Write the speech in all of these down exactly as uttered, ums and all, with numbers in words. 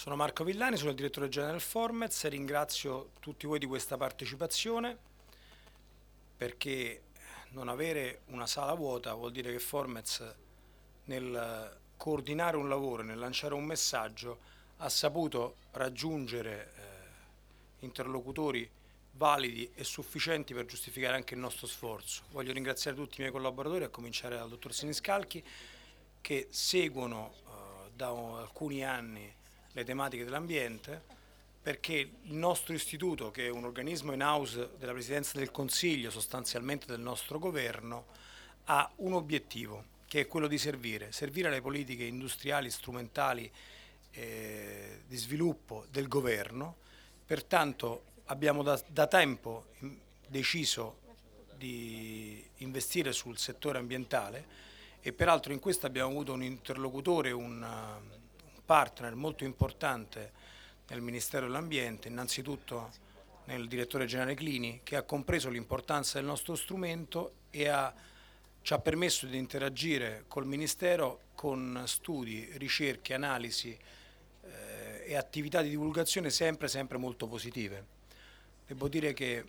Sono Marco Villani, sono il direttore generale del Formez e ringrazio tutti voi di questa partecipazione perché non avere una sala vuota vuol dire che Formez nel coordinare un lavoro, nel lanciare un messaggio ha saputo raggiungere eh, interlocutori validi e sufficienti per giustificare anche il nostro sforzo. Voglio ringraziare tutti i miei collaboratori, a cominciare dal dottor Siniscalchi, che seguono eh, da alcuni anni le tematiche dell'ambiente, perché il nostro istituto, che è un organismo in house della Presidenza del Consiglio, sostanzialmente del nostro governo, ha un obiettivo, che è quello di servire, servire le politiche industriali, strumentali eh, di sviluppo del governo. Pertanto abbiamo da, da tempo deciso di investire sul settore ambientale e peraltro in questo abbiamo avuto un interlocutore, un, un partner molto importante nel Ministero dell'Ambiente, innanzitutto nel direttore generale Clini, che ha compreso l'importanza del nostro strumento e ha, ci ha permesso di interagire col Ministero con studi, ricerche, analisi eh, e attività di divulgazione sempre, sempre molto positive. Devo dire che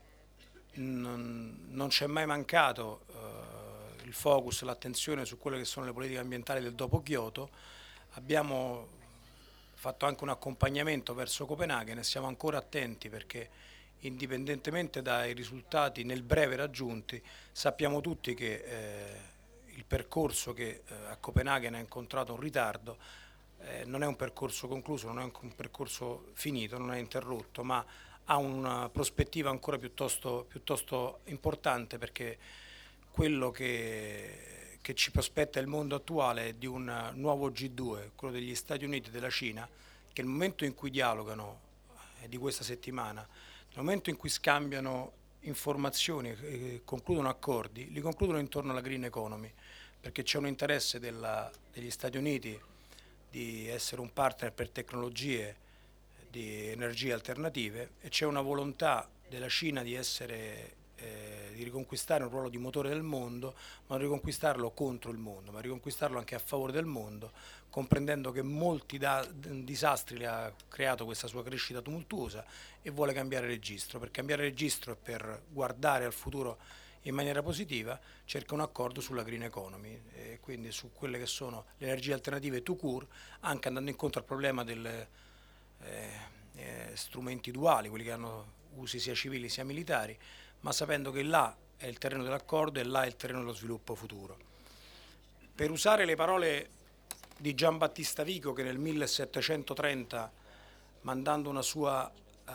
non, non c'è mai mancato eh, il focus, l'attenzione su quelle che sono le politiche ambientali del dopo Kyoto. Abbiamo fatto anche un accompagnamento verso Copenaghen e siamo ancora attenti perché indipendentemente dai risultati nel breve raggiunti sappiamo tutti che eh, il percorso che eh, a Copenaghen ha incontrato un ritardo eh, non è un percorso concluso, non è un percorso finito, non è interrotto, ma ha una prospettiva ancora piuttosto, piuttosto importante perché quello che, che ci prospetta il mondo attuale è di un nuovo G due, quello degli Stati Uniti e della Cina, che nel momento in cui dialogano, è di questa settimana, nel momento in cui scambiano informazioni e concludono accordi, li concludono intorno alla green economy, perché c'è un interesse della, degli Stati Uniti di essere un partner per tecnologie di energie alternative e c'è una volontà della Cina di essere eh, di riconquistare un ruolo di motore del mondo, ma non riconquistarlo contro il mondo, ma riconquistarlo anche a favore del mondo, comprendendo che molti da, disastri le ha creato questa sua crescita tumultuosa e vuole cambiare registro. Per cambiare registro e per guardare al futuro in maniera positiva cerca un accordo sulla green economy e quindi su quelle che sono le energie alternative tout court, anche andando incontro al problema delle eh, eh, strumenti duali, quelli che hanno usi sia civili sia militari, ma sapendo che là è il terreno dell'accordo e là è il terreno dello sviluppo futuro. Per usare le parole di Giambattista Vico, che nel millesettecentotrenta, mandando una sua eh,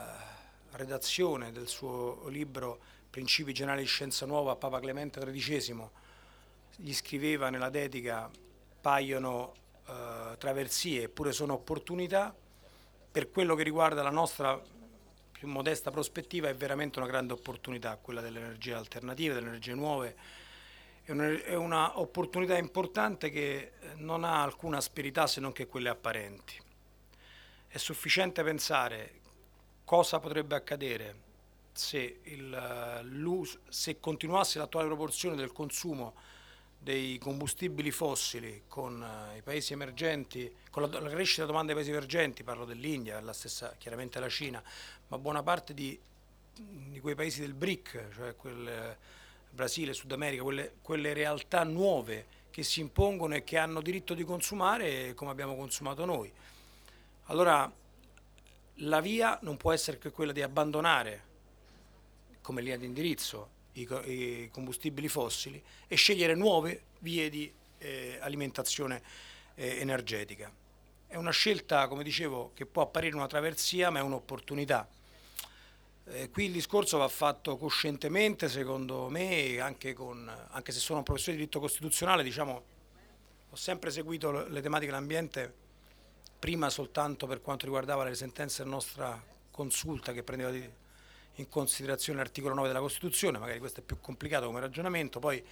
redazione del suo libro Principi generali di scienza nuova a Papa Clemente tredicesimo, gli scriveva nella dedica: paiono eh, traversie eppure sono opportunità. Per quello che riguarda la nostra più modesta prospettiva è veramente una grande opportunità quella delle energie alternative, delle energie nuove. È un'opportunità importante che non ha alcuna asperità se non che quelle apparenti. È sufficiente pensare cosa potrebbe accadere se, il, se continuasse l'attuale proporzione del consumo dei combustibili fossili con uh, i paesi emergenti, con la, la crescita della domanda dei paesi emergenti, parlo dell'India, la stessa, chiaramente la Cina, ma buona parte di, di quei paesi del B R I C, cioè quel eh, Brasile, Sud America, quelle, quelle realtà nuove che si impongono e che hanno diritto di consumare come abbiamo consumato noi. Allora la via non può essere che quella di abbandonare come linea di indirizzo i, i combustibili fossili e scegliere nuove vie di eh, alimentazione eh, energetica. È una scelta, come dicevo, che può apparire una traversia, ma è un'opportunità. Eh, qui il discorso va fatto coscientemente, secondo me, anche, con, anche se sono un professore di diritto costituzionale, diciamo, ho sempre seguito le tematiche dell'ambiente, prima soltanto per quanto riguardava le sentenze della nostra consulta che prendeva di, in considerazione l'articolo nove della Costituzione, magari questo è più complicato come ragionamento, poi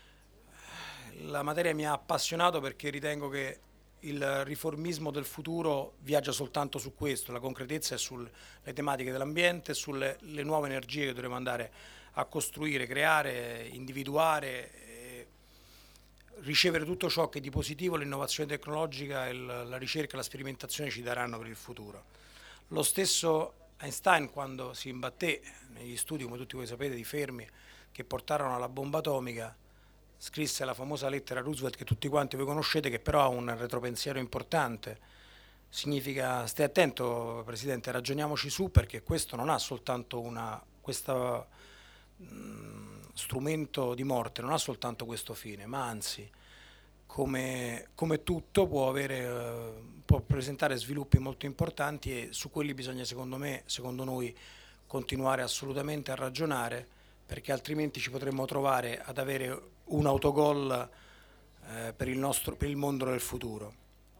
la materia mi ha appassionato perché ritengo che il riformismo del futuro viaggia soltanto su questo, la concretezza è sulle tematiche dell'ambiente, sulle le nuove energie che dovremo andare a costruire, creare, individuare, ricevere tutto ciò che di positivo l'innovazione tecnologica, il, la ricerca e la sperimentazione ci daranno per il futuro. Lo stesso Einstein, quando si imbatté negli studi, come tutti voi sapete, di Fermi, che portarono alla bomba atomica, scrisse la famosa lettera a Roosevelt che tutti quanti voi conoscete, che però ha un retropensiero importante. Significa, stai attento Presidente, ragioniamoci su, perché questo non ha soltanto una, questo strumento di morte, non ha soltanto questo fine, ma anzi, come, come tutto può, avere, eh, può presentare sviluppi molto importanti, e su quelli bisogna, secondo me, secondo noi, continuare assolutamente a ragionare, perché altrimenti ci potremmo trovare ad avere un autogol eh, per il nostro, per il mondo del futuro.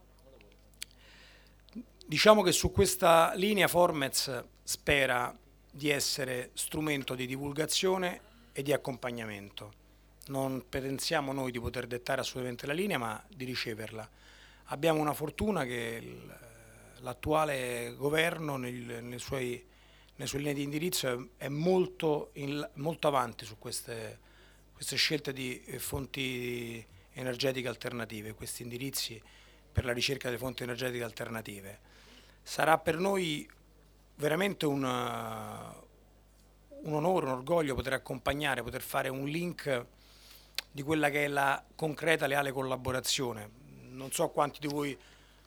Diciamo che su questa linea Formez spera di essere strumento di divulgazione e di accompagnamento. Non pensiamo noi di poter dettare assolutamente la linea, ma di riceverla. Abbiamo una fortuna che il- l'attuale governo nel- nei suoi, nelle sue linee di indirizzo è, è molto, in- molto avanti su queste, queste scelte di eh, fonti energetiche alternative, questi indirizzi per la ricerca delle fonti energetiche alternative. Sarà per noi veramente un, un onore, un orgoglio poter accompagnare, poter fare un link di quella che è la concreta, leale collaborazione. Non so quanti di voi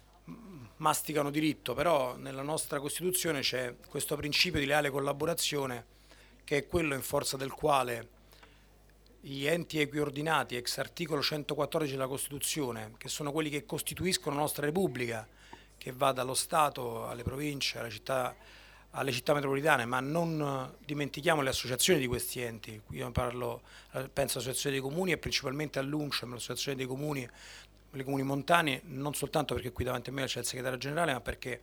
masticano diritto, però nella nostra Costituzione c'è questo principio di leale collaborazione, che è quello in forza del quale gli enti equiordinati ex articolo centoquattordici della Costituzione, che sono quelli che costituiscono la nostra Repubblica, che va dallo Stato alle province, alle città, alle città metropolitane, ma non dimentichiamo le associazioni di questi enti. Io parlo, penso all'associazione dei comuni e principalmente all'UNCEM, l'associazione dei comuni, dei comuni montani, non soltanto perché qui davanti a me c'è il segretario generale, ma perché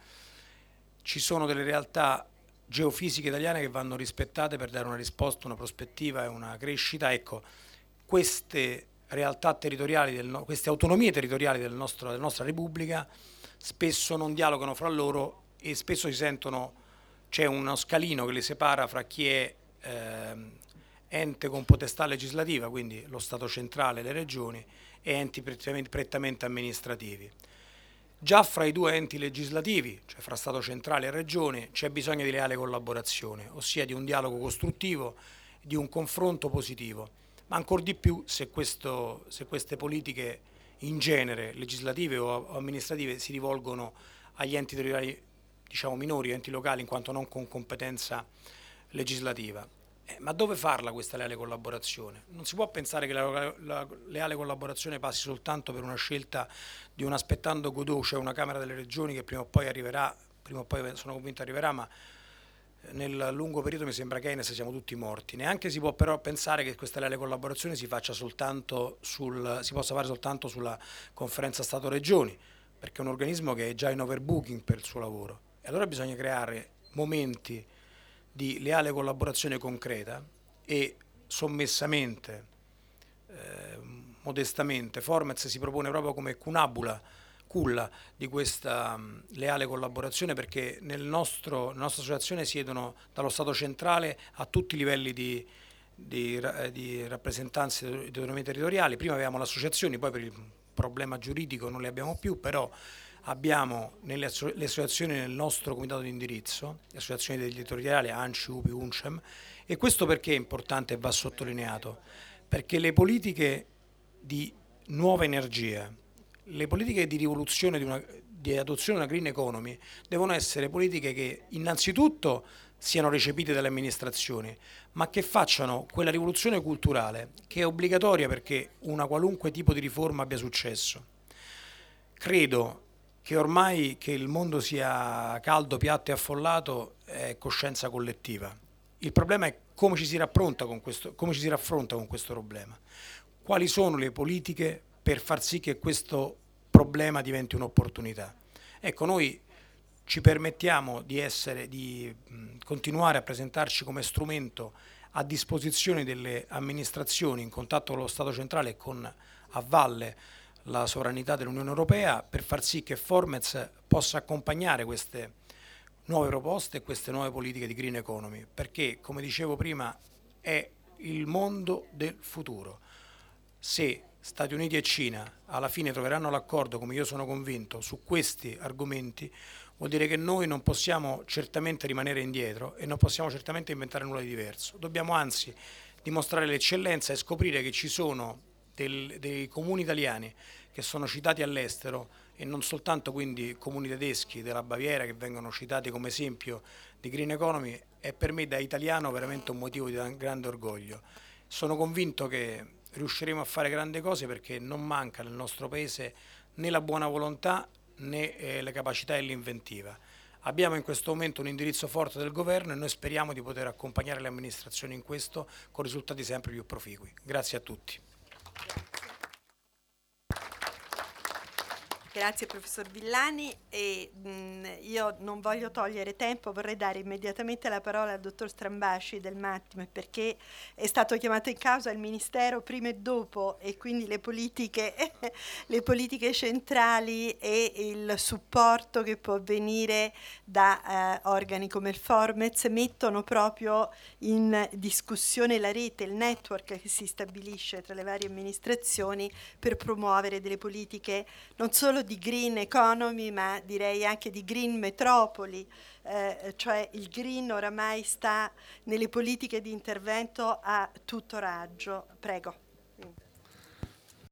ci sono delle realtà geofisiche italiane che vanno rispettate per dare una risposta, una prospettiva e una crescita. Ecco, queste realtà territoriali, del no- queste autonomie territoriali del nostro- della nostra Repubblica spesso non dialogano fra loro e spesso si sentono, c'è uno scalino che li separa fra chi è ehm, ente con potestà legislativa, quindi lo Stato centrale e le regioni, e enti prettamente, prettamente amministrativi. Già fra i due enti legislativi, cioè fra Stato centrale e Regione, c'è bisogno di leale collaborazione, ossia di un dialogo costruttivo, di un confronto positivo, ma ancor di più se, questo, se queste politiche in genere, legislative o amministrative, si rivolgono agli enti territoriali, diciamo minori, enti locali, in quanto non con competenza legislativa. Eh, ma dove farla questa leale collaborazione? Non si può pensare che la, la leale collaborazione passi soltanto per una scelta di un aspettando Godot, cioè una Camera delle Regioni che prima o poi arriverà, prima o poi sono convinto arriverà, ma nel lungo periodo mi sembra che Keynes siamo tutti morti. Neanche si può però pensare che questa leale collaborazione si faccia soltanto sul, si possa fare soltanto sulla conferenza Stato-Regioni, perché è un organismo che è già in overbooking per il suo lavoro. E allora bisogna creare momenti di leale collaborazione concreta e sommessamente, eh, modestamente, Formez si propone proprio come cunabula, culla di questa mh, leale collaborazione, perché nel nostro, nella nostra associazione siedono dallo Stato centrale a tutti i livelli di, di, ra- di rappresentanze di autonomie territoriali. Prima avevamo le associazioni, poi per il problema giuridico non le abbiamo più, però abbiamo nelle asso- le associazioni nel nostro comitato di indirizzo, le associazioni degli editoriali ANCI, UPI, UNCEM, e questo perché è importante e va sottolineato? Perché le politiche di nuova energia, le politiche di rivoluzione, di, una, di adozione di una green economy, devono essere politiche che innanzitutto siano recepite dalle amministrazioni, ma che facciano quella rivoluzione culturale che è obbligatoria perché una qualunque tipo di riforma abbia successo. Credo che ormai che il mondo sia caldo, piatto e affollato è coscienza collettiva. Il problema è come ci si raffronta con questo, come ci si raffronta con questo problema. Quali sono le politiche per far sì che questo problema diventi un'opportunità? Ecco, noi ci permettiamo di, essere, di mh, continuare a presentarci come strumento a disposizione delle amministrazioni in contatto con lo Stato centrale e con a valle la sovranità dell'Unione Europea, per far sì che Formez possa accompagnare queste nuove proposte e queste nuove politiche di green economy, perché come dicevo prima è il mondo del futuro. Se Stati Uniti e Cina alla fine troveranno l'accordo, come io sono convinto, su questi argomenti, vuol dire che noi non possiamo certamente rimanere indietro e non possiamo certamente inventare nulla di diverso. Dobbiamo anzi dimostrare l'eccellenza e scoprire che ci sono del, dei comuni italiani che sono citati all'estero e non soltanto quindi comuni tedeschi della Baviera che vengono citati come esempio di green economy, è per me da italiano veramente un motivo di grande orgoglio. Sono convinto che riusciremo a fare grandi cose perché non manca nel nostro paese né la buona volontà né eh, le capacità e l'inventiva. Abbiamo in questo momento un indirizzo forte del governo e noi speriamo di poter accompagnare le amministrazioni in questo con risultati sempre più proficui. Grazie a tutti. Grazie professor Villani e mh, io non voglio togliere tempo, vorrei dare immediatamente la parola al dottor Strambasci del Mattime perché è stato chiamato in causa il Ministero prima e dopo e quindi le politiche, le politiche centrali e il supporto che può venire da eh, organi come il Formez mettono proprio in discussione la rete, il network che si stabilisce tra le varie amministrazioni per promuovere delle politiche non solo di green economy, ma direi anche di green metropoli, eh, cioè il green oramai sta nelle politiche di intervento a tutto raggio. Prego.